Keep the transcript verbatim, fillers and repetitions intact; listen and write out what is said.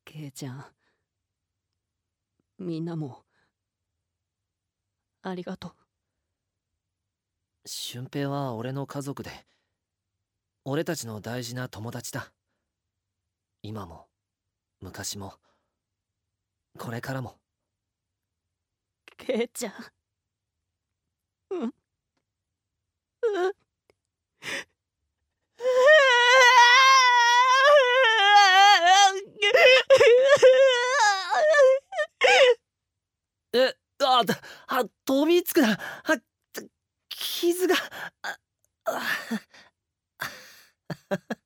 ケイちゃん、みんなもありがとう。 俊平は俺の家族で、俺たちの大事な友達だ。今も昔もこれからも。 ケイちゃん、うんうんえ、あ、だ、あ、飛びつくな。あ、傷が、あ、あ